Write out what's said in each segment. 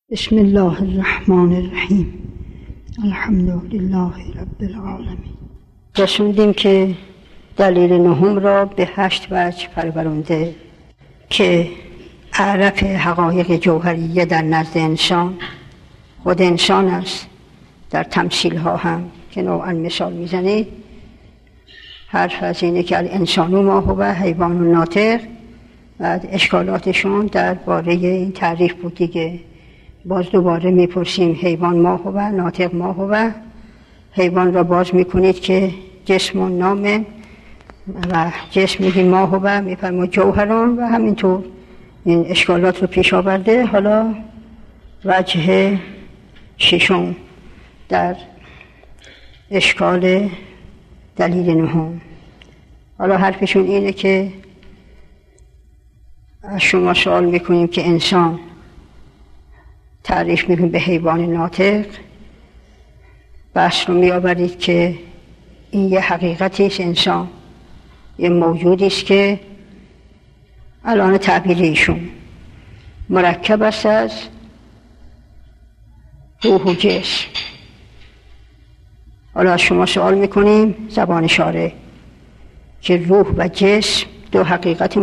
بسم الله الرحمن الرحیم. الحمد لله رب العالمین. رسوندیم که دلیل نهم را به 8 وجه پرورانده که اعرف حقایق جوهریه در نزد انسان خود انسان است. در تمثیل ها هم که نوعا مثال میزنید حرف از اینه که الانسان ما هو حیوان ناطق. بعد اشکالاتشون در باره این تعریف بود دیگه. باز دوباره میپرسیم حیوان ما هو، ناطق ما هو. حیوان را باز میکنید که جسم و نام و جسم میگیم ما هو، میفرماید جوهران و همینطور این اشکالات رو پیش آورده. حالا وجه ششم در اشکال دلیل نهم. حالا حرفشون اینه که از شما سوال میکنیم که انسان تعریف میکنیم به حیوان ناطق، بحث رو میآورید که این یه حقیقتی است، انسان یه موجودی است که الان تعبیر ایشون مرکب است از روح و جسم. حالا از شما سوال میکنیم زبان شارع که روح و جسم دو حقیقت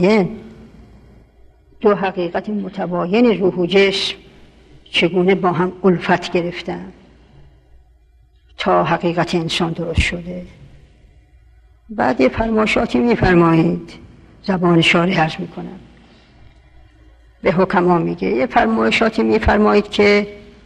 متباین روح و جسم چگونه با هم الفت گرفتن تا حقیقت انسان درست شده. بعد یه فرمایشاتی میفرمایید، زبان شارع عرض میکنم به حکما میگه، یه فرمایشاتی میفرمایید که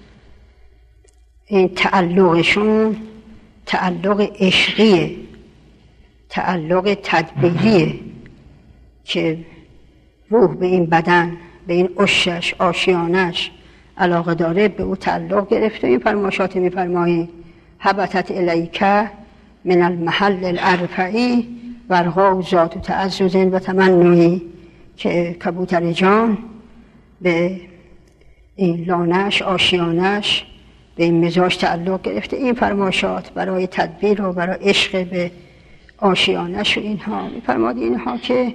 این تعلقشون تعلق عشقیه، تعلق تدبیریه که روح به این بدن، به این عشش، آشیانش علاقه داره، به او تعلق گرفته. این فرمایشات میفرمایید هبطت الیک من المحل الارفعی ورقا و ذات و تعزز و تمنعی، که کبوتر جان به این لانش، آشیانش، به این مزاج تعلق گرفته. این فرمایشات برای تدبیر و برای عشق به آشیانش و اینها میفرماید اینها که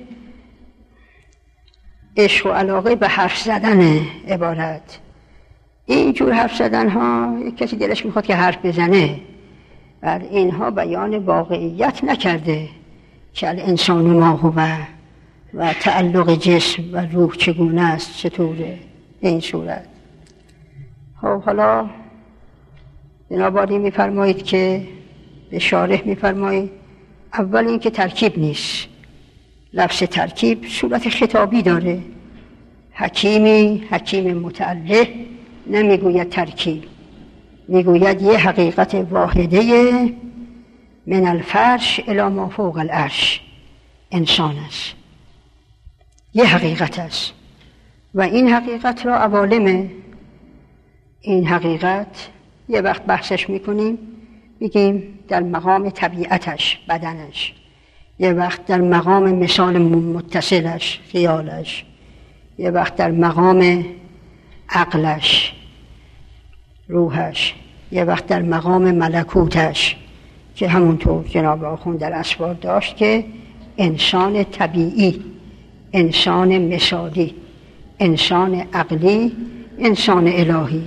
عشق و علاقه به حرف زدن عبارت. این جور حرف زدن ها یک کسی دلش میخواد که حرف بزنه، بر اینها بیان واقعیت نکرده که الانسان ما هو و تعلق جسم و روح چگونه است، چطوره این صورت. خب حالا بنابراین میفرمایید که به شارح میفرمایید اول این که ترکیب نیست. لفظ ترکیب صورت خطابی داره. حکیم متعلق نمیگوید ترکیب، میگوید یه حقیقت واحده من الفرش الی ما فوق العرش انسان است، یه حقیقت است و این حقیقت را عوالم، این حقیقت یه وقت بحثش میکنیم میگیم در مقام طبیعتش، بدنش، یه وقت در مقام مثال متصلش، خیالش، یه وقت در مقام عقلش، روحش، یه وقت در مقام ملکوتش که همونطور جناب آخوند در اسوار داشت که انسان طبیعی، انسان مثالی، انسان عقلی، انسان الهی.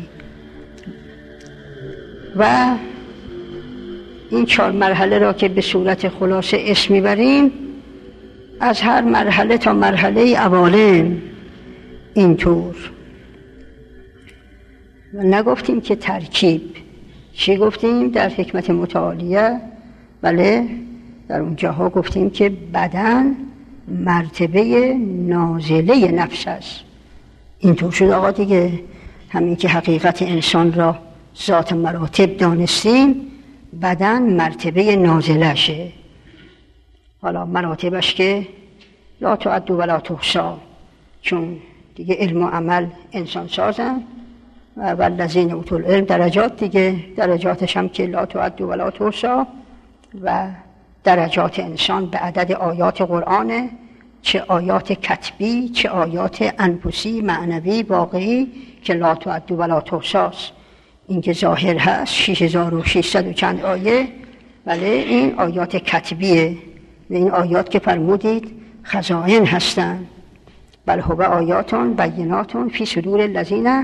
و این 4 مرحله را که به صورت خلاصه اسم میبریم، از هر مرحله تا مرحله عوالم اینطور. و نگفتیم که ترکیب، چی گفتیم در حکمت متعالیه؟ بله در اونجاها گفتیم که بدن مرتبه نازله نفس است. اینطور شد آقا دیگه. همین که حقیقت انسان را ذات مراتب دانستیم، بدن مرتبه نازلشه. حالا مراتبش که لا تعد و لا تحصی، چون دیگه علم و عمل انسان سازن و والذین اوتوا العلم درجات دیگه، درجاتش هم که لا تعد و لا تحصی. و درجات انسان به عدد آیات قرآنه، چه آیات کتبی چه آیات انفسی، معنوی، واقعی، که لا تعد و لا تحصی. این که ظاهر هست 6600 و چند آیه، ولی این آیات کتبیه. و این آیات که فرمودید خزائن هستن، بل هو آیاتون بیناتون فی صدور الذین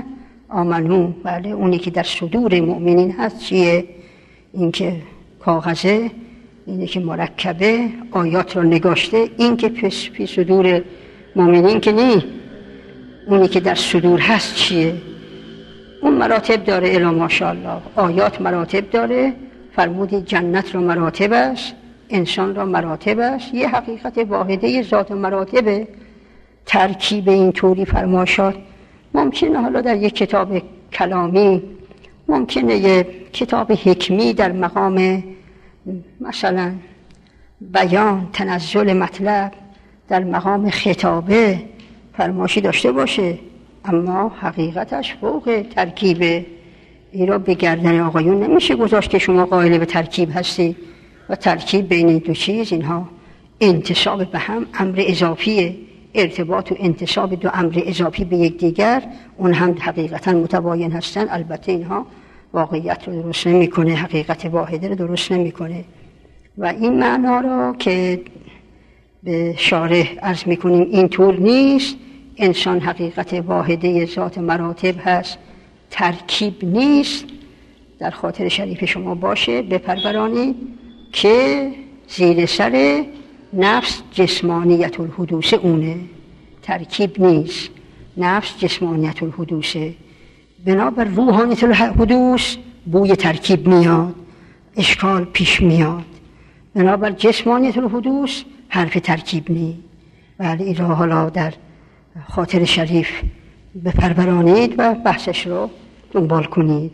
آمنو، بله اونی که در صدور مؤمنین هست چیه؟ این که کاغذه، اینی که مرکبه، آیات رو نگاشته، این که پی صدور مؤمنین که نی، اونی که در صدور هست چیه؟ اون مراتب داره الی ماشاءالله. آیات مراتب داره، فرمودی جنت را مراتب است، انسان را مراتب است، یه حقیقت واحده ذات مراتبه. ترکیب این طوری فرماشات ممکنه حالا در یک کتاب کلامی، ممکنه یه کتاب حکمی در مقام مثلا بیان تنزل مطلب، در مقام خطابه فرماشی داشته باشه، اما حقیقتش فوق ترکیبه. این را به گردن آقایون نمیشه گذاشت که شما قائل به ترکیب هستی و ترکیب بین این دو چیز، اینها انتساب به هم امر اضافیه. ارتباط و انتساب دو امر اضافی به یکدیگر اون هم حقیقتا متباین هستن، البته اینها واقعیت رو درست نمیکنه، حقیقت واحده رو درست نمیکنه. و این معنا را که به شارح عرض میکنیم این طور نیست، انسان حقیقت واحده ذات مراتب هست، ترکیب نیست. در خاطر شریف شما باشه بپرورانید که زیر سر نفس جسمانیت الحدوث اونه، ترکیب نیست. نفس جسمانیت الحدوثه، بنابر روحانیت الحدوث بوی ترکیب میاد، اشکال پیش میاد. بنابر جسمانیت الحدوث حرف ترکیب نی. ولی این را حالا در خاطر شریف بپرورانید و بحثش رو دنبال کنید.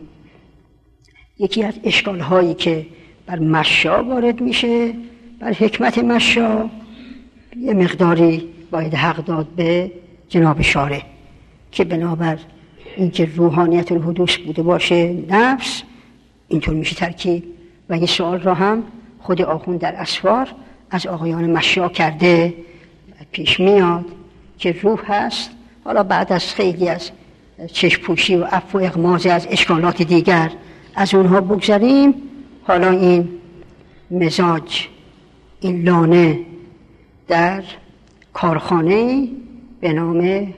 یکی از اشکال هایی که بر مشا وارد میشه، بر حکمت مشا، یه مقداری باید حق داد به جناب شارع که بنابر اینکه روحانیت الحدوث بوده باشه نفس، اینطور میشه ترکیب. و این سوال را هم خود آخوند در اسفار از آقایان مشا کرده، پیش میاد که روح هست. حالا بعد از خیلی از چشم‌پوشی و عفو و اغماض از اشکالات دیگر از اونها بگذاریم، حالا این مزاج، این لانه در کارخانه به نام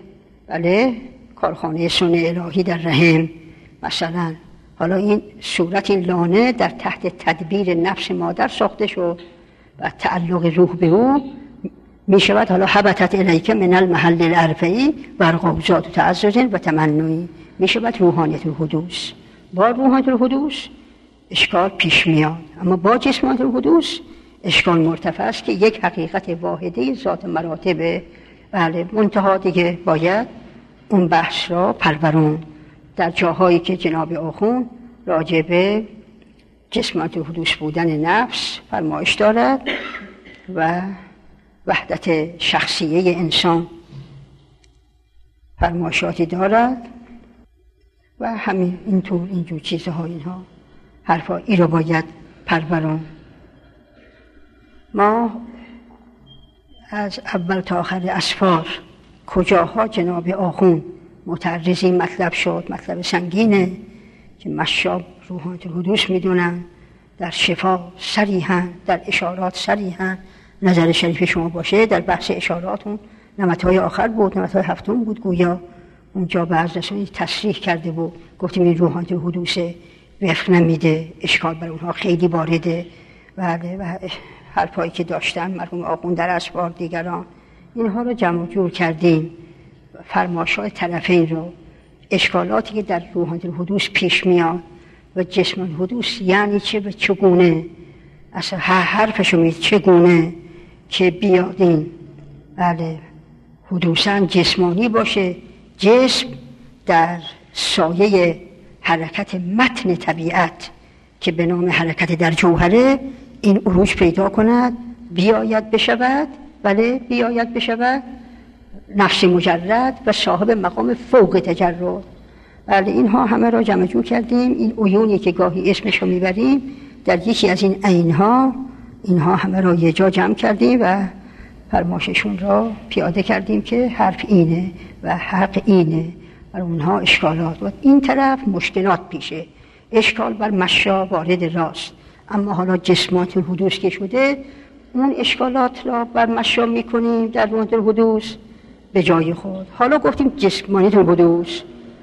کارخانه صنع الهی در رحم مثلا، حالا این صورت این لانه در تحت تدبیر نفس مادر ساخته شد و تعلق روح به او می شود حالا حبتت الیک من المحل الارفعی و غوزات تعزز و تمنعی، می شود روحانیت الحدوث. با روحانیت الحدوث اشکال پیش میاد، اما با جسمانیت الحدوث اشکال مرتفع است که یک حقیقت واحده ذات مراتبه. بله منتها دیگه باید اون بحث را پرورون در جاهایی که جناب آخوند راجع به جسمانیت الحدوث بودن نفس فرمایش دارد و وحدت شخصیه انسان فرمایشاتی دارد و همین اینطور اینجور چیزها، اینها حرفا این را باید پرورون. ما از اول تا آخر اسفار کجاها جناب آخوند متعرضی مطلب شد، مطلب سنگینه که مشاب روحانیت الحدوث میدونن، در شفا صریحاً، در اشارات صریحاً. نظر شریف شما باشه در بحث اشاراتون نمطهای آخر بود، نمطهای هفتم بود گویا، اونجا بعض رسانی تصریح کرده بود، گفتیم این روحانیت الحدوث وفق نمیده، اشکال بر اونها خیلی وارده. و حرفایی که داشتن مرحوم آخوند در اسفار دیگران، اینها رو جمع جور کردیم، فرمایشات طرفین رو، اشکالاتی که در روحانیت الحدوث پیش میاد و جسم الحدوث یعنی چه و چگونه، اصلا حرفشو میاد چگونه که بیادین بله حدوثاً جسمانی باشه، جسم در سایه حرکت متن طبیعت که به نام حرکت در جوهره این عروج پیدا کند، بیاید بشود، بله بیاید بشود نفس مجرد و صاحب مقام فوق تجرد. بله اینها همه را جمع جور کردیم. این عیونی که گاهی اسمشو میبریم در یکی از این عینها، اینها همه را یه جا جمع کردیم و فرمایششون را پیاده کردیم که حرف اینه و حق اینه، بر اونها اشکالات و این طرف مشکلات پیشه. اشکال بر مشا وارد راست، اما حالا جسمانیت الحدوث که شده اون اشکالات را بر مشا میکنیم در روحانیت الحدوث به جای خود. حالا گفتیم جسمانیت الحدوث،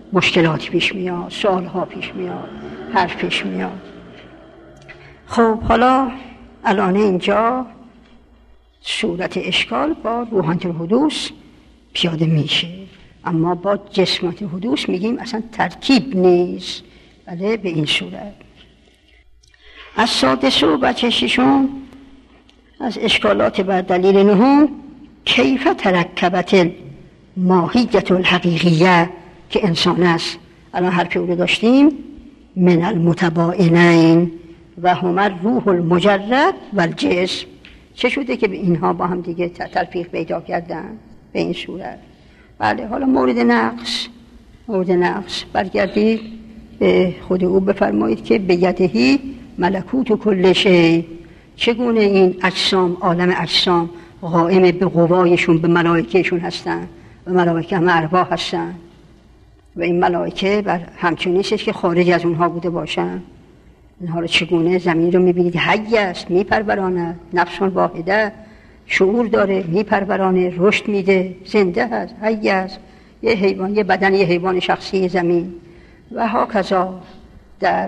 مشکلات پیش میاد، سوالها پیش میاد، حرف پیش میاد. خب حالا الان اینجا صورت اشکال با روحانیت الحدوث پیاده میشه، اما با جسمانیت الحدوث میگیم اصلا ترکیب نیست. بله به این صورت. از سادس و بچه ششم از اشکالات بر دلیل نهم کیف ترکبت ماهیت الحقیقیه که انسان است. الان حرف او رو داشتیم، من المتباینین و هما الروح المجرد و الجسم. چه شده که به اینها با هم دیگه تلفیق پیدا کردن به این صورت؟ بله حالا مورد نقص برگردید به خود او بفرمایید که به یدهی ملکوت و کل شی. چگونه این اجسام، عالم اجسام قائم به قوایشون، به ملائکهشون هستن و ملائکه هم ارواح هستن و این ملائکه همچون نیستش که خارج از اونها بوده باشن. اینها رو چگونه زمین رو میبینید حی است، میپروراند، نفس واحده، شعور داره، میپرورانه، رشد میده، زنده هست، حی است، یه حیوان، یه بدن یه حیوان شخصی زمین و هاکذا در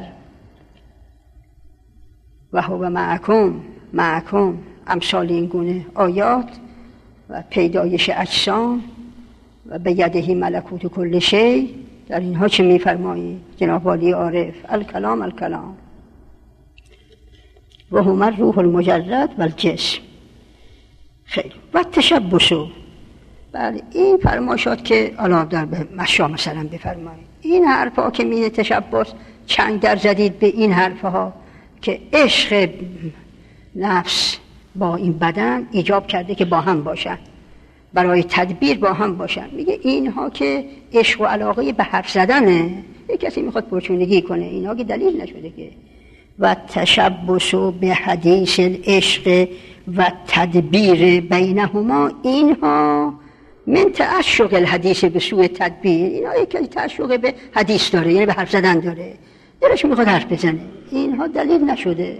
و هو معکم امثال این گونه آیات و پیدایش اجسام و به یدهی ملکوت کل شی. در اینها چه میفرمایید جناب والی عارف؟ الکلام و هما الروح المجرد و الجسم. خیلی و تشبسو. بله این فرمایشات که الان در مشا مثلا بفرمایید، این حرفا که میده تشبس، چنگ در زدید به این حرفها که عشق نفس با این بدن ایجاب کرده که با هم باشن، برای تدبیر با هم باشن. میگه اینها که عشق و علاقه به حرف زدنه، یک کسی میخواد پرچونگی کنه، اینها که دلیل نشده که. و تشبس به حدیث العشق و تدبیر بینهما، اینها من تعشق الحدیث به سوء تدبیر، اینها یک کسی تعشق به حدیث داره، یعنی به حرف زدن داره، دلش میخواد حرف بزنه، اینها دلیل نشده.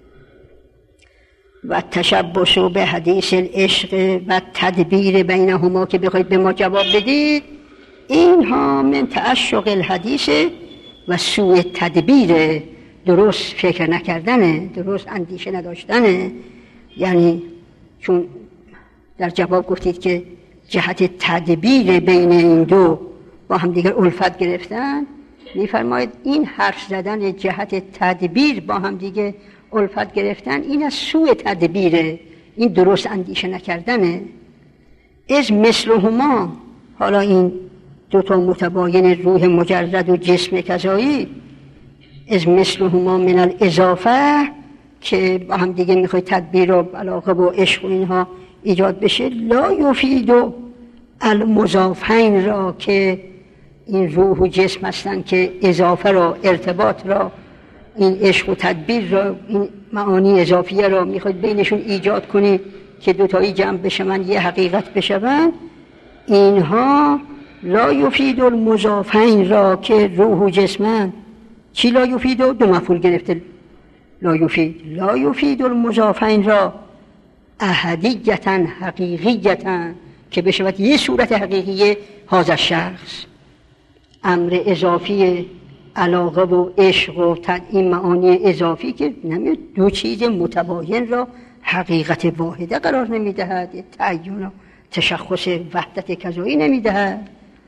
و تشبس به حدیث العشق و تدبیر بینهما که بخواید به ما جواب بدید، اینها من تعشق الحدیث و سوء تدبیر، درست فکر نکردنه، درست اندیشه نداشتنه. یعنی چون در جواب گفتید که جهت تدبیر بین این دو با هم دیگر الفت گرفتن، میفرماید این حرف زدن جهت تدبیر با هم دیگه الفت گرفتن، این از سوء تدبیره، این درست اندیشه نکردنه. از مثلهما، حالا این دوتا متباین روح مجرد و جسم کذایی، از مثلهما من الاضافه که با هم دیگه میخوای تدبیر و علاقه و عشق و اینها ایجاد بشه، لا یفید المضافین را که این روح و جسم هستن که اضافه را، ارتباط را، این عشق و تدبیر را، این معانی اضافیه را میخواید بینشون ایجاد کنی که دوتایی جمع بشن یه حقیقت بشون. اینها لا یفید المضافین را که روح و جسمن. چی لا یفید؟ دو مفعول گرفته لا یفید المضافین را احدیتا حقیقیتا که بشود یه صورت حقیقی هذا شخص. امر اضافی علاقه و عشق و این معانی اضافی که نمیاد دو چیز متباین را حقیقت واحده قرار نمیدهد، تعین و تشخص وحدت کذایی نمیدهد.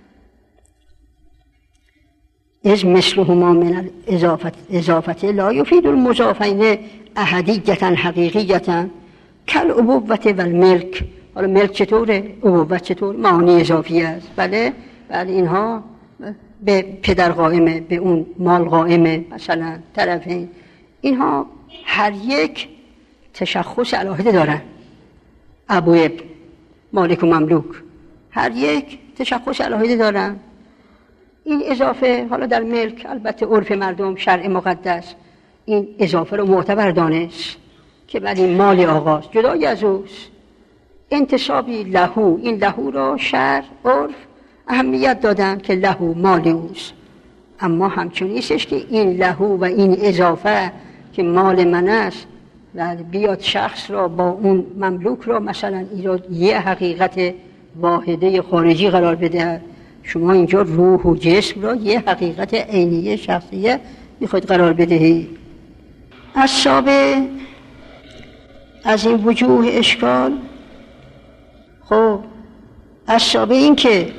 از مثلهما من اضافت لا یفید المضافین احدیتا حقیقیتا کل ابوت و الملک. حالا ملک چطوره؟ ابوت چطور؟ معانی اضافی است. بله اینها به پدر قائمه، به اون مال قائمه، مثلا طرفین، اینها هر یک تشخص علاهده دارن. ابو ابن، مالک و مملوک، هر یک تشخص علاهده دارن. این اضافه حالا در ملک البته عرف مردم، شرع مقدس این اضافه رو معتبر دانست که ولی مال آغاز جدای از اوست، انتسابی لهو، این لهو را شرع عرف اهمیت دادن که لهو مال اوست. اما همچون نیستش که این لهو و این اضافه که مال من است و بیاد شخص را با اون مملوک را مثلا ایراد یه حقیقت واحده خارجی قرار بده. شما اینجا روح و جسم را یه حقیقت عینی شخصیه میخواید قرار بدهی. السابع، از این وجوه اشکال، خب السابع این که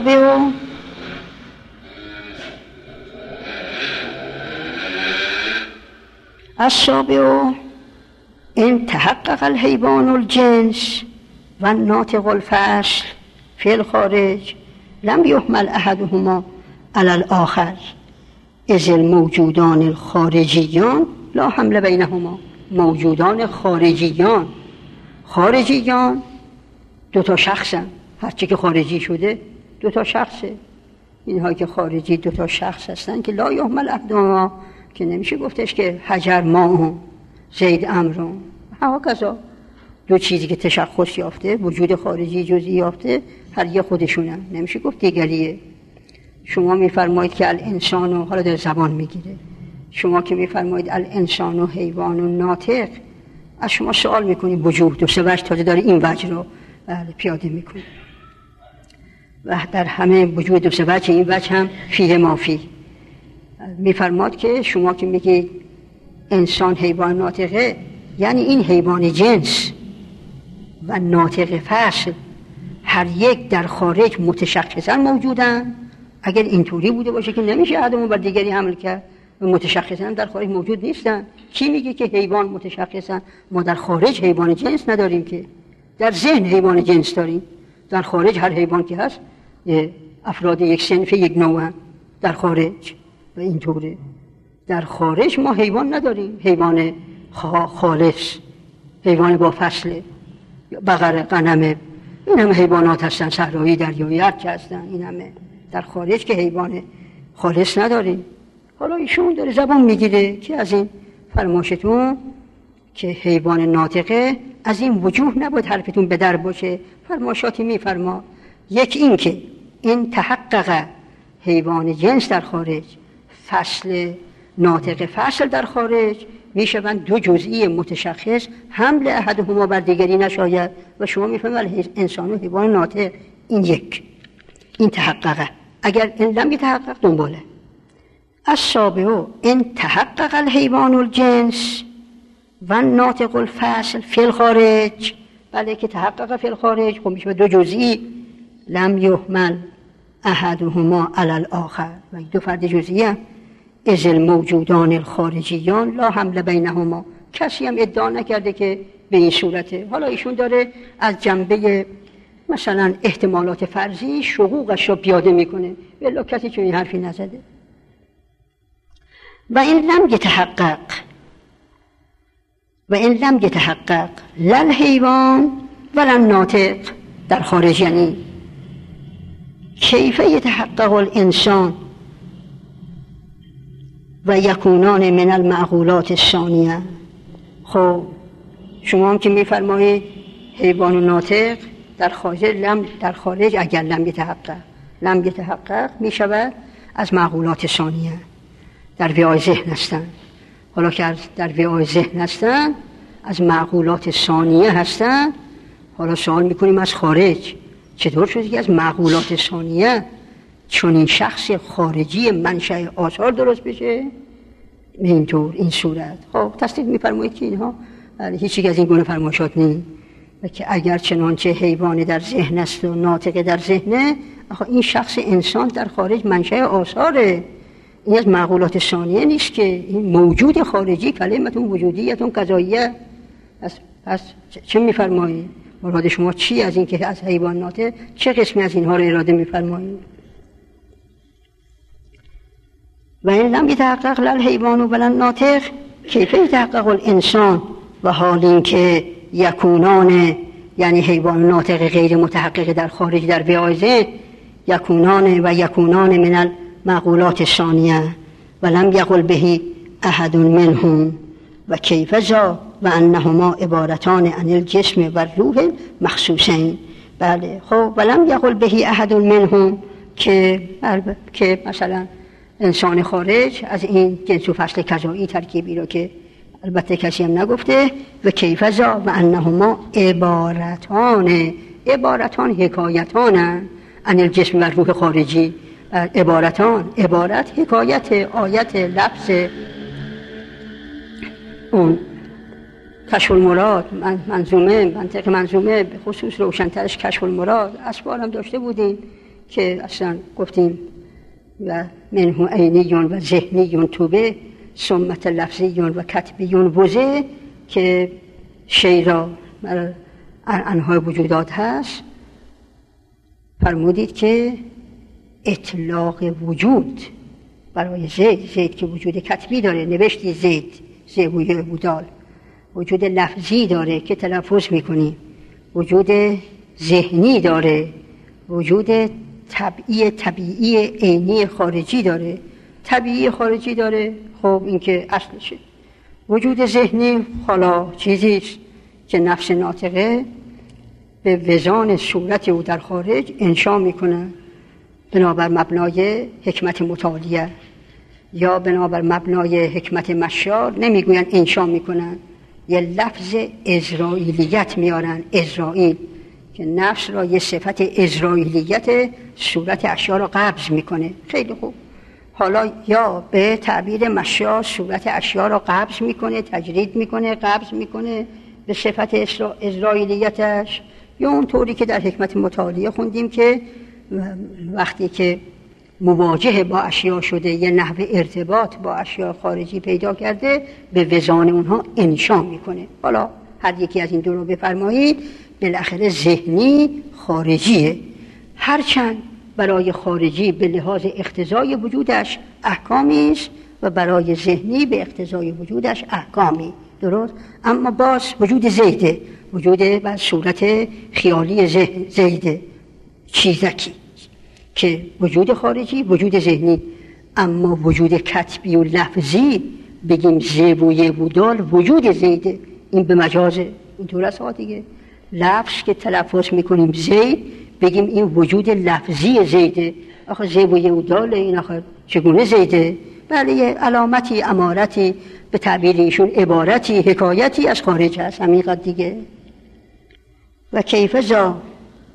السابع ان تحقق الحیوان الجنس و الناطق الفصل فی الخارج لم یحمل احدهما علی الاخر اذ الموجودان الخارجیان لا حمل بینهما. موجودان خارجیان دو تا شخصن، هرچی که خارجی شده دو تا شخصه. اینها که خارجی دو تا شخص هستن که لا یحمل احدهما، که نمیشه گفتش که حجر ماء زید امر، هکذا دو چیزی که تشخص یافته، وجود خارجی جزئی یافته، هر یه خودشونن، نمیشه گفت دیگریه. شما میفرمایید که الانسان، حالا در زبان میگیره، شما که میفرمایید الانسان و حیوان و ناطق، از شما سوال میکنیم وجود دو سه وجه تازه داره این وجه رو پیاده میکنیم و در همه وجود دو سه وجه این وجه هم فیه مافی. میفرماد که شما که میگید انسان حیوان ناطقه، یعنی این حیوان جنس و ناطق فصل هر یک در خارج متشخصا موجودن. اگر اینطوری بوده باشه که نمیشه احدمون بر دیگری حمل کرد، متشخصا در خارج موجود نیستن. کی میگه که حیوان متشخصا؟ ما در خارج حیوان جنس نداریم، که در ذهن حیوان جنس داریم. در خارج هر حیوان که هست افراد یک صنف یک نوع در خارج و اینطوره. در خارج ما حیوان نداریم، حیوان خالص، حیوان با فصله، بقره، غنمه، این همه حیوانات هستن، صحرایی، دریایی، هر چه هستن، این همه در خارج که حیوان خالص نداریم. حالا ایشون داره زبان میگیره که از این فرماشتون که حیوان ناطقه از این وجوه نباید حرفتون به در باشه. فرماشاتی میفرما، یک این که این تحقق حیوان جنس در خارج، فصل ناطق فصل در خارج، میشوند دو جزئی متشخص، حمل احدهما بر دیگری نشاید. و شما میفهمید انسان و حیوان ناطق این یک، این تحققه. اگر این لم یتحقق دنباله. السابع ان تحقق الحیوان الجنس و ناطق الفصل فی الخارج، بله که تحقق فی الخارج، خب میشه دو جزئی، لم یحمل احدهما علی الاخر، و دو فرد جزئی هم اذ الموجودان الخارجیان لا حمل بینهما. کسی هم ادعا نکرده که به این صورته. حالا ایشون داره از جنبه مثلا احتمالات فرضی شقوقش رو پیاده میکنه، ولی کسی چون این حرفی نزده. و این لم یتحقق لا الحیوان ولا الناطق در خارج، یعنی کیف یتحقق الانسان و یکونان من المعقولات الثانیه. خب شما هم که میفرمایید حیوان و ناطق در خارج اگر لم یتحقق میشود از معقولات ثانیه، در وعای ذهن هستن. حالا که در وعای ذهن هستن، از معقولات ثانیه هستن، حالا سوال میکنیم از خارج چطور شده که از معقولات ثانیه چون این شخص خارجی منشأ آثار درست بشه؟ اینطور، این صورت. خب تصدیق میفرمایید که اینها هیچی از این گونه فرمایشات نیست، و که اگر چنانچه حیوان در ذهن است و ناطق در ذهنه، این شخص انسان در خارج منشأ آثاره، این از معقولات ثانیه نیست، که این موجود خارجی کلمتون وجودیتون قضاییه. پس چه میفرمایید؟ مراد شما چی از این که از حیوان ناطق چه قسمی از اینها رو اراده میفرمایید؟ و این لم یتحقق لا الحیوان ولا الناطق کیف یتحقق الانسان، و حال این که یکونان، یعنی حیوان ناطق غیر متحقق در خارج در وعای یکونان من المعقولات الثانیه و لم یقل به احد منهم و کیف ذا و انهما عبارتان عن الجسم و الروح مخصوصین. بله خب ولم یقل به احد منهم که مثلا انسان خارج از این جنس و فصل کذایی ترکیبی رو که البته کسی هم نگفته، و کیف ذا و انهما عبارتان حکایتان عن الجسم و روح خارجی. عبارت حکایت آیت لفظ اون کشف المراد منظومه به خصوص روشنترش کشف المراد اسبار هم داشته بودیم که اصلا گفتیم و منه عینی و ذهنی توبه سمت لفظی و کتبی وزه که شی را انهای وجودات هست. فرمودید که اطلاق وجود برای زید که وجود کتبی داره، نوشتی زیبوی بودال، وجود لفظی داره که تلفظ میکنیم، وجود ذهنی داره، وجود طبیعی عینی خارجی داره. طبیعی خارجی داره، خب این که اصلشه. وجود ذهنی حالا چیزیست که نفس ناطقه به وزان صورت او در خارج انشا میکنه بنابر مبنای حکمت متعالیه یا بنابر مبنای حکمت مشار. نمیگوین انشا میکنن، یه لفظ ازرائیلیت میارن، ازرائیل، که نفس را یه صفت ازرائیلیت صورت اشیا را قبض میکنه. خیلی خوب. حالا یا به تعبیر مشار صورت اشیا را قبض میکنه، تجرید میکنه، قبض میکنه به صفت ازرائیلیتش، یا اون طوری که در حکمت متعالیه خوندیم که وقتی که مواجه با اشیا شده یه نحو ارتباط با اشیا خارجی پیدا کرده به وزان اونها انشا میکنه. حالا هر یکی از این دو رو بفرمایید. بالاخره ذهنی خارجیه، هرچند برای خارجی به لحاظ اقتضای وجودش احکامی است و برای ذهنی به اقتضای وجودش احکامی، درست؟ اما باز وجود زیده، وجود بر صورت خیالی زیده، چیزکی که وجود خارجی، وجود ذهنی. اما وجود کتبی و لفظی بگیم زیبوی بودال وجود زیده، این به مجازه. اینطور است دیگه. لفظ که تلفظ میکنیم زید، بگیم این وجود لفظی زیده. آخه زیبوی بودال این آخه چگونه زیده؟ بله یه علامتی، امارتی، به تعبیر ایشون عبارتی، حکایتی از خارج هست، همین دیگه. و کیف ذا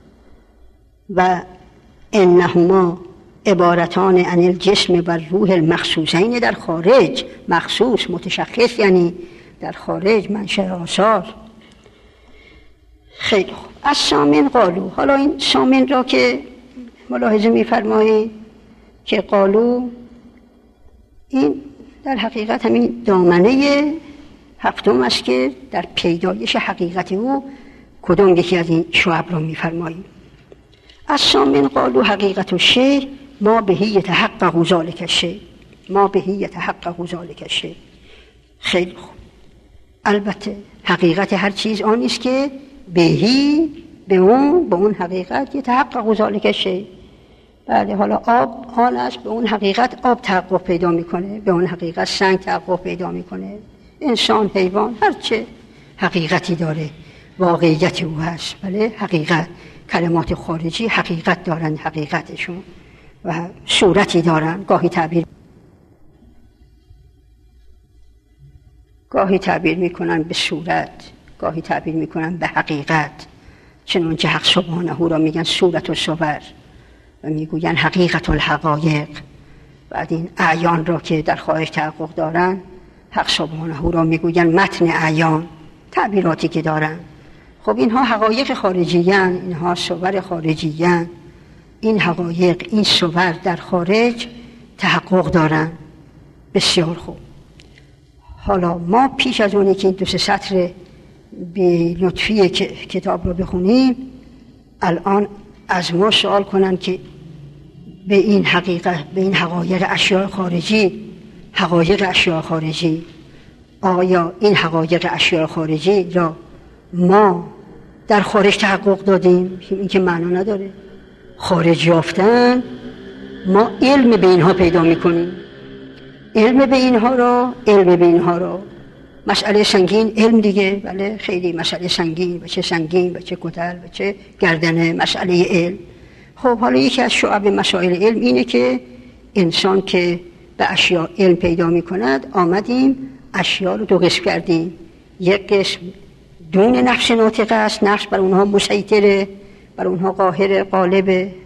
و انهما عبارتان عن الجسم و روح المخصوصین در خارج. مخصوص متشخص یعنی در خارج، منشأ آثار. خیلی خوب. از سامن قالو. حالا این سامن را که ملاحظه می‌فرمایید که قالو، این در حقیقت همین دامنه هفتم است که در پیدایش حقیقت او کدام یکی از این شعب را می‌فرمایید. از سامن قالو حقیقت الشیء ما بهی یتحقق ذلک الشیء، ما بهی یتحقق ذلک الشیء. خیلی خوب. البته حقیقت هر چیز آن است که بهی به اون حقیقت یتحقق ذلک الشیء. بله، حالا آب آن است به اون حقیقت آب تحقق پیدا میکنه، به اون حقیقت سنگ تحقق پیدا میکنه. انسان، حیوان، هرچه حقیقتی داره واقعیت او هست. بله، حقیقت. کلمات خارجی حقیقت دارن، حقیقتشون و صورتی دارن. گاهی تعبیر میکنن به صورت، گاهی تعبیر میکنن به حقیقت. چنانچه حق سبحانه را میگن صورت الصور و میگوین حقیقت الحقایق. بعد این اعیان را که در خارج تحقق دارن، حق سبحانه را میگوین متن اعیان، تعبیراتی که دارن. خب اینها حقایق خارجیان، اینها صور خارجیان. این حقایق، این صور در خارج تحقق دارن. بسیار خوب. حالا ما پیش از اونی که این 2 سطر به لطفی کتاب رو بخونیم، الان از ما سوال کنن که به این حقیقت، به این حقایق اشیاء خارجی، آیا این حقایق اشیاء خارجی را ما در خارج تحقق دادیم؟ این که معنا نداره. خارج یافتن، ما علم به اینها پیدا میکنیم. علم به اینها را مسئله سنگین علم دیگه. بله، خیلی مسئله سنگین، و چه سنگین و چه کتل و چه گردنه، مسئله علم. خب حالا یکی از شعب مسائل علم اینه که انسان که به اشیاء علم پیدا میکند، آمدیم اشیاء رو 2 قسم کردیم. یک قسم دون نفس ناطقه است، نفس بر اونها مسیطره، بر اونها قاهر، غالبه.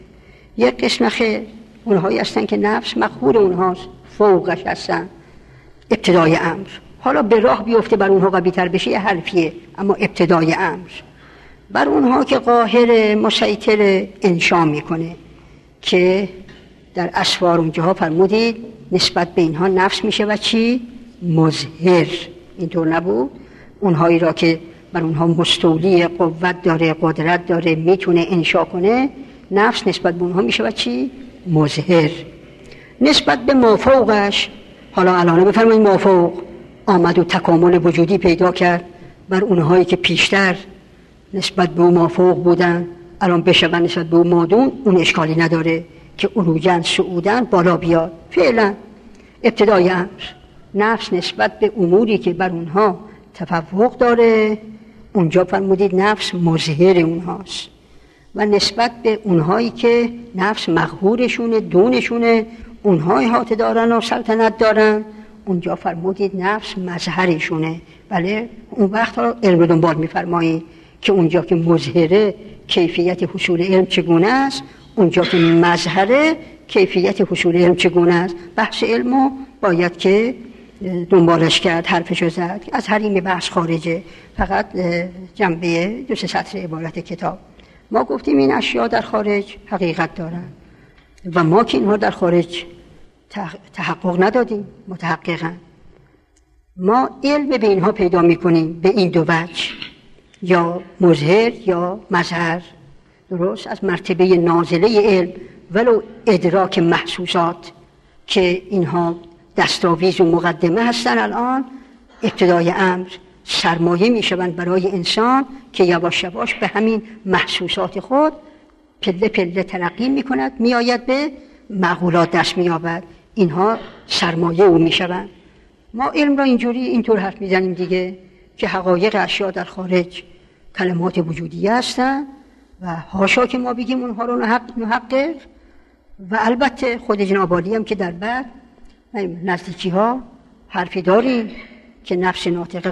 یک قسم خیر، اونهایی هستن که نفس مقهور اونهاست، فوقش هستن، ابتدای امر. حالا به راه بیفته بر اونها قوی تر بشه یه حرفیه، اما ابتدای امر بر اونها که قاهر مسیطر انشا میکنه، که در اسفار اونجاها فرمودید نسبت به اینها نفس میشه و چی؟ مظهر. اینطور نبود؟ اونهایی را که بر اونها مستولی قوت داره، قدرت داره، میتونه انشا کنه، نفس نسبت به اونها میشه و چی؟ مظهر. نسبت به مافوقش، حالا الان بفرمایید مافوق آمد و تکامل وجودی پیدا کرد بر اونهایی که پیشتر نسبت به اون مافوق بودن، الان بشون نسبت به اون مادون، اون اشکالی نداره که عروجن صعودن بالا بیاد. فعلا ابتدای امر نفس نسبت به اموری که بر اونها تفوق داره، اونجا فرمودید نفس مظهر اونهاست. و نسبت به اونهایی که نفس مقهورشونه، دونشونه، اونها احاطه دارن و سلطنت دارن، اونجا فرمودید نفس مظهرشونه. بله، اون وقت ها علم رو دنبال میفرمایید که اونجا که مظهره کیفیت حصول علم چگونه است، اونجا که مظهره کیفیت حصول علم چگونه است. بحث علمو باید که دنبالش کرد، حرفشو زد. از حریم بحث خارجه، فقط جنبه 2-3 سطر عبارت کتاب. ما گفتیم این اشیاء در خارج حقیقت دارن و ما که اینها در خارج تحقق ندادیم، متحققن. ما علم به اینها پیدا میکنیم به این دو وجه، یا مظهر یا مظهر. درست؟ از مرتبه نازله علم ولو ادراک محسوسات که اینها دستاویز و مقدمه هستن، الان ابتدای امر سرمایه میشوند برای انسان که یواش یواش به همین محسوسات خود پله پله ترقی میکند، میآید به معقولات دست مییابد. اینها سرمایه او میشوند. ما علم را اینطور حرف میزنیم دیگه که حقایق اشیاء در خارج کلمات وجودیه هستن و حاشا که ما بگیم اونها رو نحقق. و البته خود جناب عالی هم که در بعد نزدیکی ها حرفی داریم که نفس ناطق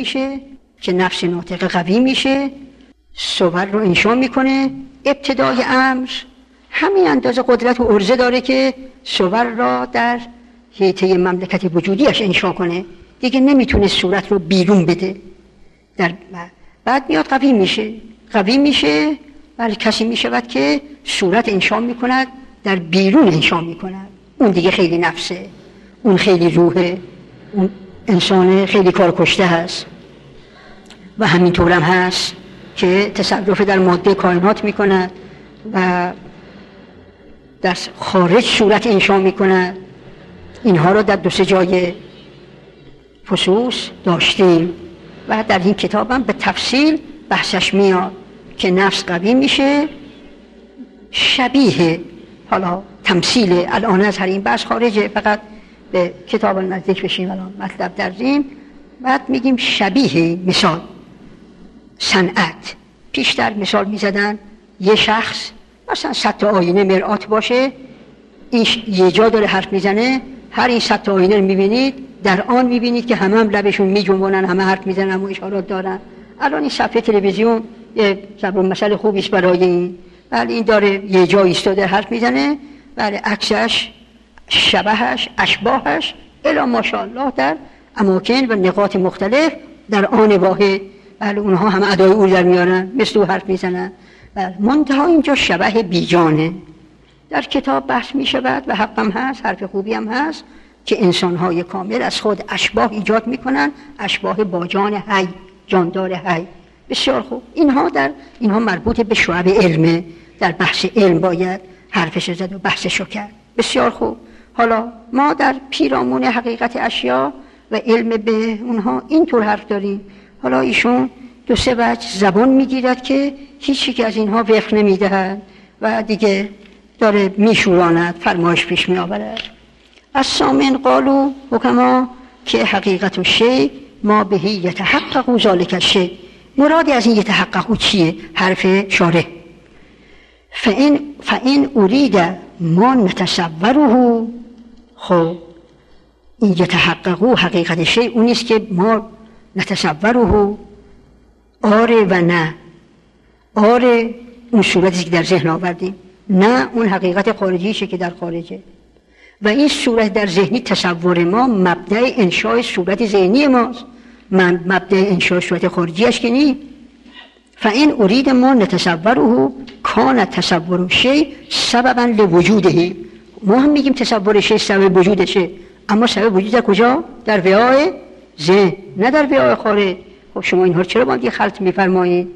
قوی میشه، صور رو انشا میکنه. ابتدای امر همین اندازه قدرت و عرضه داره که صور را در حیطه مملکت وجودیش انشا کنه، دیگه نمیتونه صورت رو بیرون بده. بعد میاد قوی میشه ولی کسی میشود که صورت انشا میکند، در بیرون انشا میکند. اون دیگه خیلی نفسه، اون خیلی روحه، اون انسان خیلی کارکشته هست. و همینطور هم هست که تصرف در ماده کائنات میکند و در خارج صورت انشا میکند. اینها رو در 2-3 جای فصوص داشتیم و در این کتاب هم به تفصیل بحثش میاد که نفس قوی میشه، شبیه، حالا تمثیل، الان از هر این بحث خارجه، فقط به کتاب نزدیک بشیم الان مطلب درزیم. بعد میگیم شبیه، مثال صنعت. پیشتر مثال میزدن یه شخص مثلا 100 تا آینه مرآت باشه، این یه جا داره حرف میزنه، هر این 100 تا آینه رو میبینید، در آن میبینید که همه هم لبشون میجنبونن، همه حرف میزنن و اشارات دارن. الان این صفحه تلویزیون یه ضرب المثل خوبی است برای این. بله، این داره یه جا ایستاده حرف میزنه، بله عکسش، شبهش، اشباهش الا ماشاءالله در اماکن و نقاط مختلف در آن واحد، بله اونها هم ادای او در میارن، مثل او حرف میزنن. بله، منتها اینجا شبه بیجانه. در کتاب بحث میشود و حقم هست، حرف خوبی هم هست که انسانهای کامل از خود اشباه ایجاد میکنن، اشباه با جان حی، جاندار حی. بسیار خوب. اینها مربوط به شعب علمه، در بحث علم باید حرفش زد و بحثشو کرد. بسیار خوب. حالا ما در پیرامون حقیقت اشیاء و علم به اونها اینطور حرف داریم. حالا ایشون 2-3 وجه زبان میگیرد که هیچی که از اینها وفق نمیدهد و دیگه داره میشوراند، فرمایش پیش میآورد. از سامن قالو حکما که حقیقت و شی ما بهی یتحقق ذالک الشی. مرادی از این یتحقق چیه؟ حرف شارح. فإن أريد ما نتصوره. خب این یتحقق حقیقت شی اونیست که ما نتصوره، آره و نه. آره اون صورتی که در ذهن آوردیم، نه اون حقیقت خارجیشه که در خارجه. و این صورت در ذهنی تصور ما مبدأ انشاء صورت ذهنی ماست، مبدأ انشاء صورت خارجیش که نیست. فإن أريد ما نتصوره کان تصور شیء سببا لوجوده. ما هم میگیم تصور شیء سبب وجودشه، اما سبب وجود در کجا؟ در وعای ذهن، نه در وعای خارج. خب شما اینها چرا با هم خلط میفرمایید؟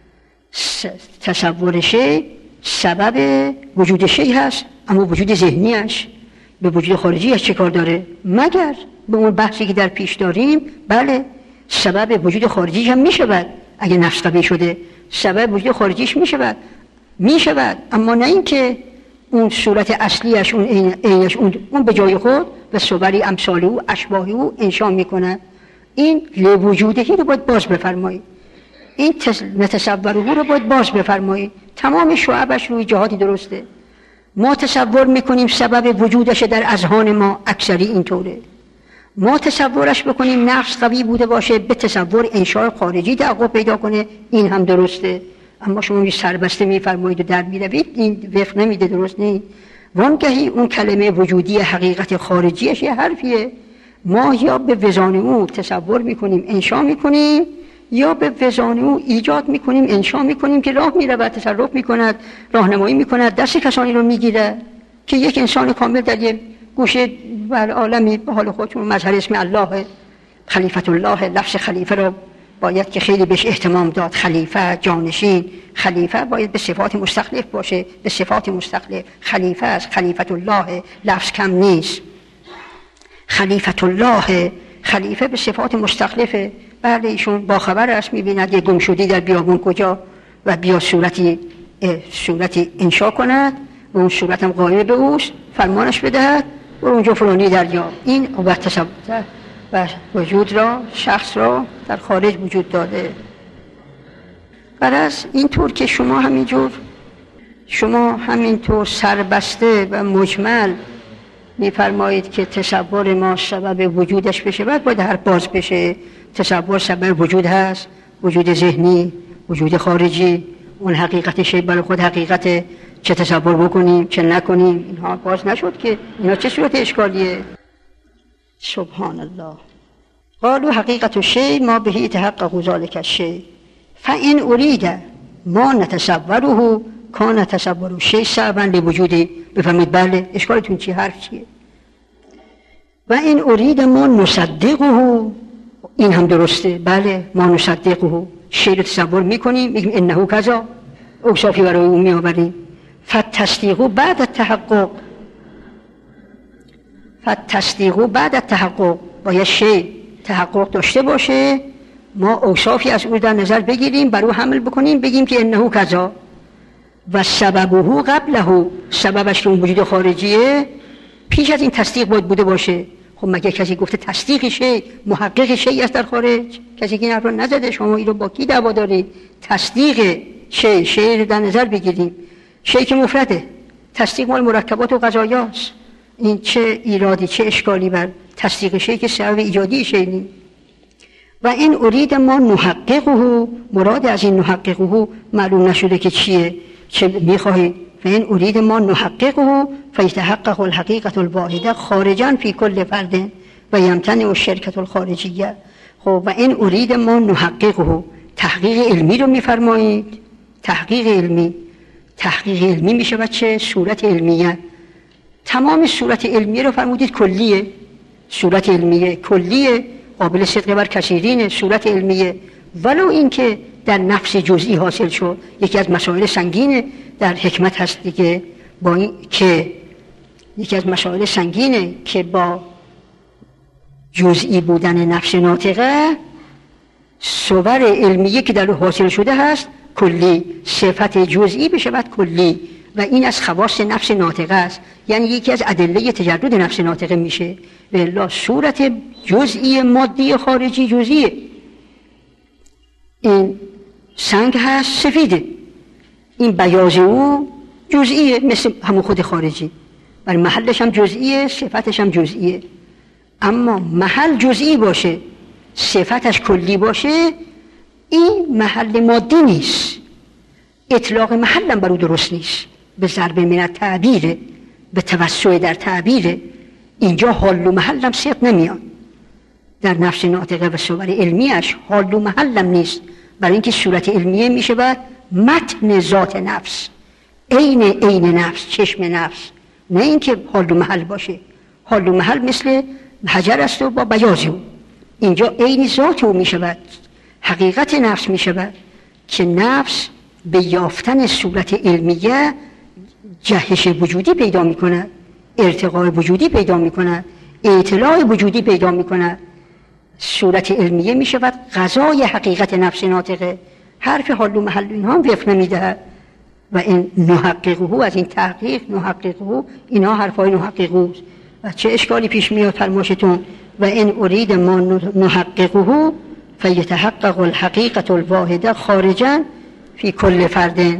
تصور شیء سبب وجود شیء هست، اما وجود ذهنیش به وجود خارجیش چه کار داره؟ مگر به اون بحثی که در پیش داریم، بله سبب وجود خارجیش هم میشود. اگه نفس قوی شده سبب وجود خارجیش میشود، اما نه این که اون صورت اصلیش، اون عینش، اون به جای خود و صوری امثال او اشباه او انشا میکنه. این لوجودهی رو باید باز بفرمایید، این نتصوره رو باید باز بفرمایید. تمام شعبش روی جهاتی درسته. ما تصور میکنیم سبب وجودش در اذهان ما اکثری اینطوره. ما تصورش بکنیم نفس قوی بوده باشه، به تصور انشاء خارجی تحقق پیدا کنه، این هم درسته. اما شما سربسته میفرمایید و در میروید، این وفق نمیده، درست نیست. وانگهی اون کلمه وجودی حقیقت خارجیش یه حرفیه. ما یا به وزان او تصور میکنیم انشاء میکنیم، یا به وزان او ایجاد میکنیم انشاء میکنیم که راه میرود، تصرف میکند، راهنمایی میکند، دست کسانی رو میگیره که یک انسان کامل در یک گوشه بر عالمی به حال خودشون. مظهر اسم الله خلیفت الله، لفظ خلیفه رو باید که خیلی بهش اهتمام داد. خلیفه، جانشین، خلیفه باید به صفات مستخلف باشه، به صفات مستخلف. خلیفه است، خلیفت الله، لفظ کم نیست. خلیفت الله، خلیفه به صفات مستخلفه. بله ایشون با خبر است، میبیند یه گمشدی در بیابون کجا و بیا صورتی انشا کند و اون صورتم قائل به اوست، فرمانش بدهد و اونجا فلانی دریا. این تصور و وجود را، شخص را در خارج وجود داده. برای اینطور که شما همینطور سربسته و مجمل میفرمایید که تصور ما سبب وجودش بشه، باید هر باز بشه. تصور سبب وجود هست، وجود ذهنی، وجود خارجی. اون حقیقت شی برای خود حقیقت، چه تصور بکنیم چه نکنیم، اینها باز نشد که اینا چه صورت اشکالیه. سبحان الله. قالوا حقیقت الشیء ما به تحقق ذلك الشیء فإن أريد ما نتصوره کان تصور الشیء سببا لوجوده. بفهمید بله اشکالتون چی، حرف چیه؟ و این أريد ما نصدقه، این هم درسته. بله ما نصدقه، شیء رو تصور میکنیم، میگیم انه کذا، اوصافی برای اون میآوریم. فالتصدیق بعد التحقق، باید شیء تحقق داشته باشه، ما اوصافی از او در نظر بگیریم، بر او حمل بکنیم، بگیم که انه کذا و سببه قبله، سببش که اون وجود خارجیه پیش از این تصدیق باید بوده باشه. خب مگه کسی گفته تصدیق شیء محقق شیء است در خارج؟ کسی که این حرف رو نزده. شما این رو با کی دعوا دارید؟ تصدیق شیء رو در نظر بگیریم. شیء که مفرده، تصدیق مال مرکبات و قضایاست. این چه ایرادی، چه اشکالی بر تصدیق شیء که سبب ایجادی شیء نیست. و این أريد ما نحققه، مراد از این نحققه معلوم نشده که چیه، چه میخواهید. فإن أريد ما نحققه فيتحقق الحقيقة الواحدة خارجا في كل فرد و يمتنع الشركة الخارجية. خب و این أريد ما نحققه، تحقیق علمی رو میفرمایید. تحقیق علمی میشه و چه؟ صورت علمیه. تمام صورت علمیه رو فرمودید کلیه. صورت علمیه کلیه، قابل صدق بر کثیرینه. صورت علمیه ولو این که در نفس جزئی حاصل شد، یکی از مسائل سنگینه در حکمت هست دیگه، با این که یکی از مسائل سنگینه که با جزئی بودن نفس ناطقه صور علمیه که در حاصل شده هست کلی، صفت جزئی بشود کلی و این از خواص نفس ناطقه است، یعنی یکی از ادله تجرد نفس ناطقه میشه. بالله صورت جزئی مادی خارجی جزئیه. این سنگ هست سفیده، این بیاض او جزئیه مثل همون خود خارجی، ولی محلش هم جزئیه، صفتش هم جزئیه. اما محل جزئی باشه صفتش کلی باشه، این محل مادی نیست، اطلاق محل هم بر او درست نیست. به ضرب من التعبیره، به توسع در تعبیره. اینجا حال و محلم صدق نمیاد در نفس ناطقه و صور علمیش، حال و محلم نیست، برای اینکه صورت علمیه میشه و متن ذات نفس، عین نفس، چشم نفس، نه اینکه حال و محل باشه. حال و محل مثل حجر است و با بیاض او، اینجا عین ذات او میشود، حقیقت نفس میشود که نفس به یافتن صورت علمیه جهش وجودی پیدا میکند، ارتقاء وجودی پیدا میکند، اطلاع وجودی پیدا میکند. صورت علمیه میشود غذای حقیقت نفس ناطقه. حرف حال و محل اینها هم وفق نمیدهد و این نحققه، از این تحقیق نحققه، اینا حرفای نحققه است و چه اشکالی پیش میاد فرماشتون و این ارید ما نحققه فیتحقق الحقیقت الواحده خارجا فی کل فرد.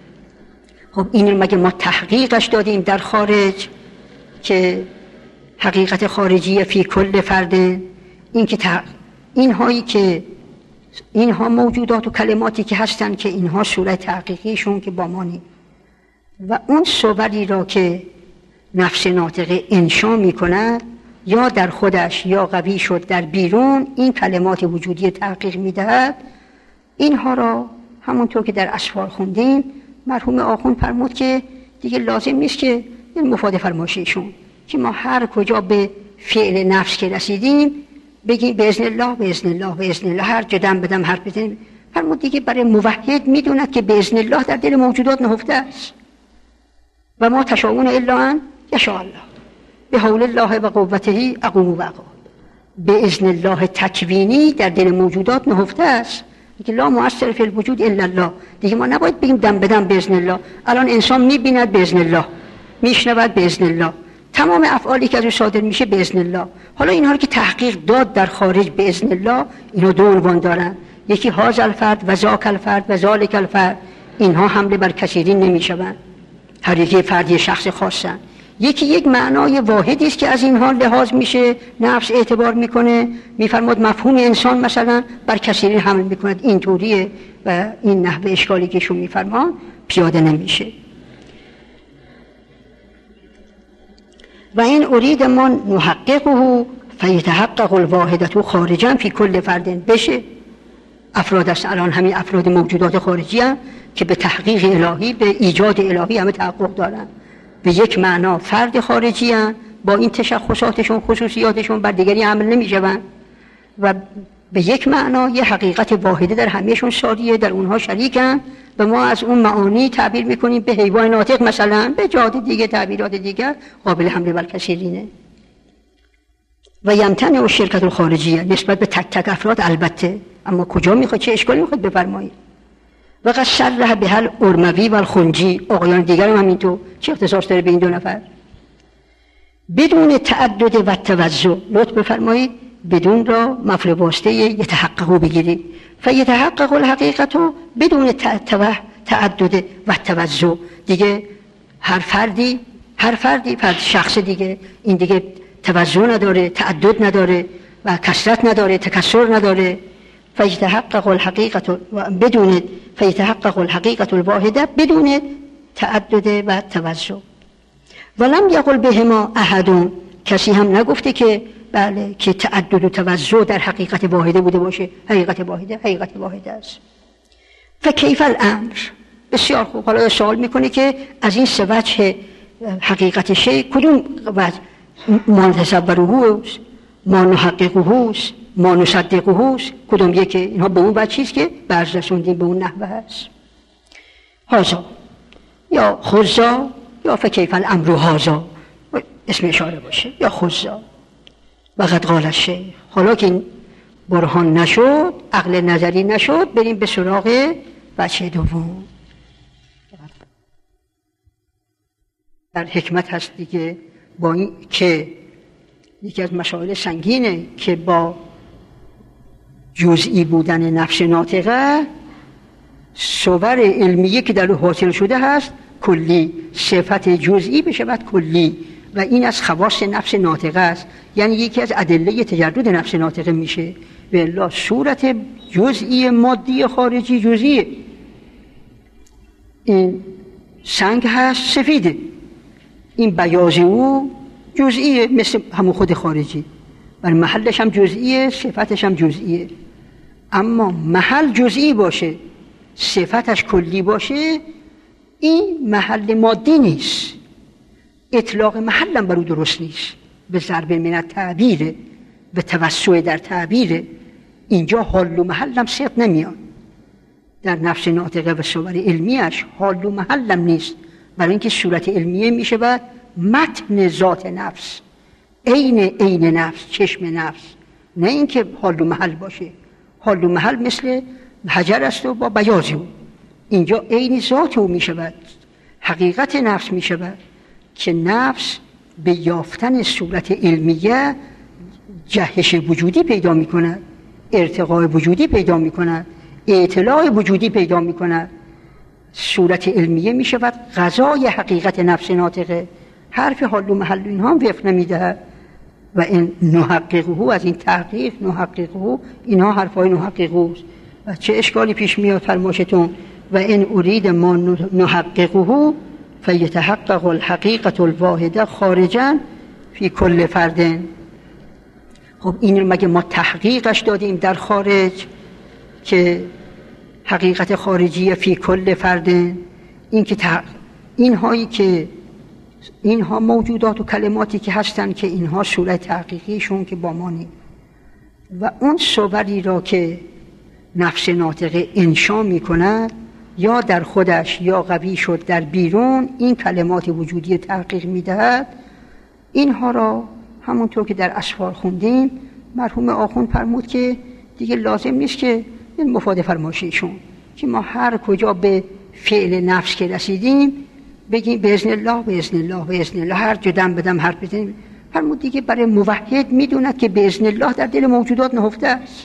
خب این مگه ما تحقیقش دادیم در خارج که حقیقت خارجی فی کل فرد؟ این که اینهایی که اینها موجودات و کلماتی که هستن که اینها صورت تحقیقیشون که با ما نیم و اون صوری را که نفس ناطقه انشا میکنه یا در خودش یا قوی شد در بیرون این کلمات وجودی تحقیق میدهد. اینها را همونطور که در اسفار خوندیم مرحوم آخوند فرمود که دیگه لازم نیست که این مفاد فرمایششون که ما هر کجا به فعل نفس که رسیدیم بگیم باذن الله باذن الله باذن الله، هر جدم بدم حرف بزنیم. فرمود دیگه برای موحد میدوند که باذن الله در دل موجودات نهفته است و ما تشاءون الا ان یشاء الله به حول الله و قوته اقوم و اقام. باذن الله تکوینی در دل موجودات نهفته است که لا مؤثر فی الوجود الا الله. دیگه ما نباید بگیم دم بدم باذن الله. الان انسان میبیند باذن الله، میشنود باذن الله، تمام افعالی که از او صادر میشه باذن الله. حالا اینها رو که تحقیق داد در خارج باذن الله، اینا دو عنوان دارن، یکی هذا الفرد و ذاک الفرد و ذالک الفرد. اینها حمله بر کثیرین نمیشوند، هر یکی فردی شخص خاصن. یکی یک معنای واحدی است که از اینها لحاظ میشه، نفس اعتبار میکنه، میفرماد مفهوم انسان مثلا بر کثیرین حمل میکند، این طوریه و این نحوه اشکالی که شون میفرمان پیاده نمیشه. و این ارید ما نحققه فیتحقق الواحدة خارجا فی کل فرد. بشه افراد است، الان همین افراد موجودات خارجی هم که به تحقیق الهی، به ایجاد الهی همه تحقق دارن، به یک معنا فرد خارجی هم با این تشخصاتشون خصوصیاتشون بر دیگری عمل نمیشون و به یک معنا یه حقیقت واحده در همهشون ساریه، در اونها شریکن و ما از اون معانی تعبیر میکنیم به حیوان ناطق، مثلا به جهات دیگه تعبیرات دیگر قابل حمله بر کثیرینه. و یمتنع و شرکت الخارجیه نسبت به تک تک افراد البته، اما کجا میخواد، چه اشکالی میخواد بفرمایید. و قد صرح به الارموی و الخنجی، آقایان دیگر هم همینطور، چه اختصاص داره به این دو نفر؟ بدون تعدد و توزع، لطف بفرمایید بدون را مفعول واسطه یتحقق بگیرید. فیتحقق الحقیقت بدون تعدد و توزع. دیگه هر فردی فرد شخص دیگه، این دیگه توزع نداره، تعدد نداره و کثرت نداره، تکثر نداره. فیتحقق الحقیقت بدون فیتحقق الحقیقت الواحده بدون تعدد و توزع. ولم یقل بهما احد، کسی هم نگفته که بله که تعدد و توزع در حقیقت واحده بوده باشه. حقیقت واحده است. فکیف الامر؟ بسیار خوب. حالا سوال میکنه که از این سه وجه حقیقت شی کدوم وجه ما نتصوره است، ما نحققه است، ما نصدقه است؟ کدوم یکی؟ اینها به اون وجهی است که برز رسوندیم، به اون نحوه هست. هازا یا خزا یا فکیف الامر هازا، اسم اشاره باشه، یا خزا. و قد قال الشیخ. حالا که این برهان نشد، عقل نظری نشد، بریم به سراغ وجه دوم. در حکمت هست دیگه، با این که یکی از مسائل سنگینه که با جزئی بودن نفس ناطقه صور علمیه که در او حاصل شده هست کلی، صفت جزئی بشود کلی و این از خواص نفس ناطقه است، یعنی یکی از ادله تجرد نفس ناطقه میشه. و الا صورت جزئی مادی خارجی جزئیه، این سنگ هست سفیده، این بیاض او جزئیه مثل همون خود خارجی، ولی محلش هم جزئیه، صفتش هم جزئیه. اما محل جزئی باشه صفتش کلی باشه، این محل مادی نیست، اطلاق محل هم برو درست نیست، به ضرب من التعبیره، به توسع در تعبیره. اینجا حال و محل هم صدق نمیاد در نفس ناطقه و صور علمیش، حال و محل هم نیست، برای اینکه صورت علمیه میشه و متن ذات نفس، عین نفس، چشم نفس، نه اینکه حال و محل باشه. حال و محل مثل حجر است و با بیاض او، اینجا عین ذات او میشود، حقیقت نفس میشود که نفس به یافتن صورت علمیه جهش وجودی پیدا میکند، ارتقاء وجودی پیدا میکند، اطلاع وجودی پیدا میکند. صورت علمیه میشود غذای حقیقت نفس ناطقه. حرف حال و محل اینها هم وفق نمیده و این نحققه، از این تحقیق نحققه، اینها حرفای نحققه است. و چه اشکالی پیش میاد فرماشتون و این ارید ما نحققه فیتحقق الحقیقت الواحده خارجا فی کل فردن. خب این مگه ما تحقیقش دادیم در خارج که حقیقت خارجی فی کل فردن؟ این که اینهایی که اینها موجودات و کلماتی که هستن که اینها صورت تحقیقیشون که با ما نیست، و اون صوری را که نفس ناطقه انشا می کند یا در خودش یا قوی شد در بیرون این کلمات وجودی تحقیق می دهد. اینها را همونطور که در اسفار خوندیم مرحوم آخوند فرمود که دیگه لازم نیست که این مفاد فرمایششون که ما هر کجا به فعل نفس که رسیدیم بگیم باذن الله باذن الله باذن الله، هر جا دم بدم حرف بزنیم. فرمود دیگه برای موحد میدوند که باذن الله در دل موجودات نهفته است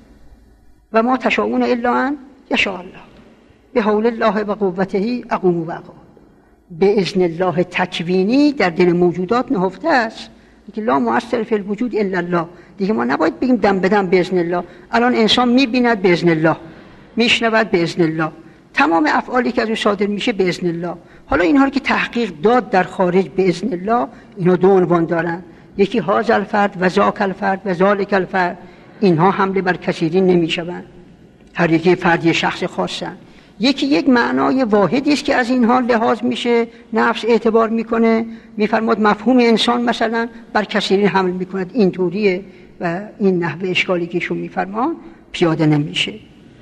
و ما تشاءون الا ان یشاء الله به حول الله و قوته اقوم و اقام. باذن الله تکوینی در دل موجودات نهفته است که لا مؤثر فی الوجود الا الله. دیگه ما نباید بگیم دم بدم باذن الله. الان انسان میبیند باذن الله، میشنود باذن الله، تمام افعالی که از او صادر میشه باذن الله. حالا اینها رو که تحقیق داد در خارج باذن الله، اینا دو عنوان دارن، یکی هذا الفرد و ذاک الفرد و ذالک الفرد. اینها حمله بر کثیرین نمیشوند، هر یکی فرد شخص خاصن. یکی یک معنای واحدی است که از اینها لحاظ میشه، نفس اعتبار میکنه، میفرماد مفهوم انسان مثلا بر کثیرین حمل میکند، اینطوریه و این نحوه اشکالی که ایشون میفرمان پیاده نمیشه.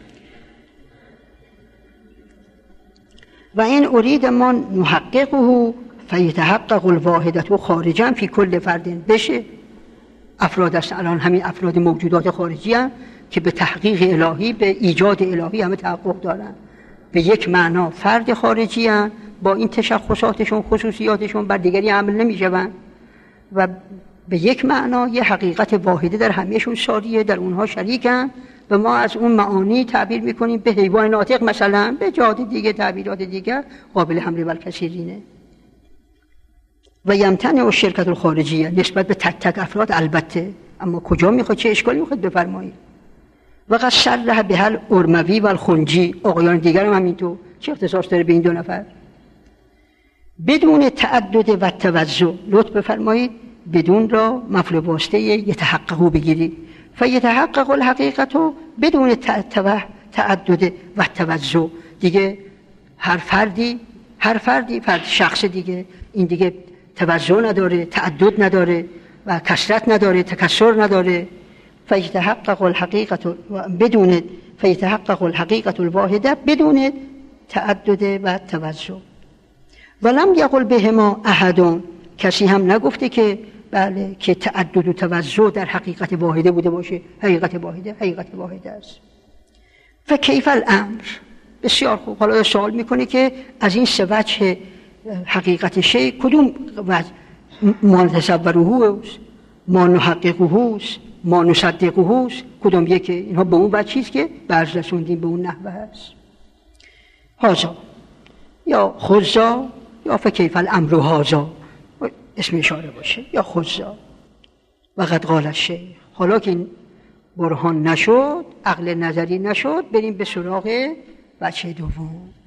و این ارید ما نحققه فیتحقق الواحدة خارجا فی کل فرد. بشه افراد است، الان همین افراد موجودات خارجی هم که به تحقیق الهی، به ایجاد الهی همه تحقق دارن، به یک معنا فرد خارجی هم با این تشخصاتشون خصوصیاتشون بر دیگری عمل نمیشوند و به یک معنا یه حقیقت واحده در همهشون ساریه، در اونها شریکن و ما از اون معانی تعبیر میکنیم به حیوان ناطق مثلا، به جهات دیگه تعبیرات دیگه قابل حمل بر کثیرینه. و یمتنع الشرکت الخارجیه نسبت به تک تک افراد البته، اما کجا میخواد، چه اشکالی میخواد بفرمایید. و قد صرح بها الارموی و الخنجی، آقایان دیگر هم همینطور، چه اختصاص داره به این دو نفر؟ بدون تعدد و توزع، لطف بفرمایید بدون را مفعول واسطه یتحققو بگیرید، فیتحقق الحقیقت بدون تعدد و توزع. دیگه هر فردی فرد شخص دیگه، این دیگه توزع نداره، تعدد نداره و کثرت نداره، تکثر نداره. فیتحقق الحقیقت بدون فیتحقق الحقیقت الواحده بدون تعدد و توزع. ولم یقل بهما احد، کسی هم نگفته که بله که تعدد و توزع در حقیقت واحده بوده باشه. حقیقت واحده است. فکیف الامر؟ بسیار خوب. حالا سوال میکنه که از این سه وجه حقیقت شیء کدوم وجه ما نتصوره است، ما نحققه است، ما نصدقه است، کدوم یکی؟ اینها به اون وجه چیز که برز رسوندیم به اون نحوه هست. هازا یا خزا یا فکیف الامر هازا، اسم اشاره باشه، یا خزا. و قد قال الشیخ. حالا که این برهان نشد، عقل نظری نشد، بریم به سراغ وجه دوم.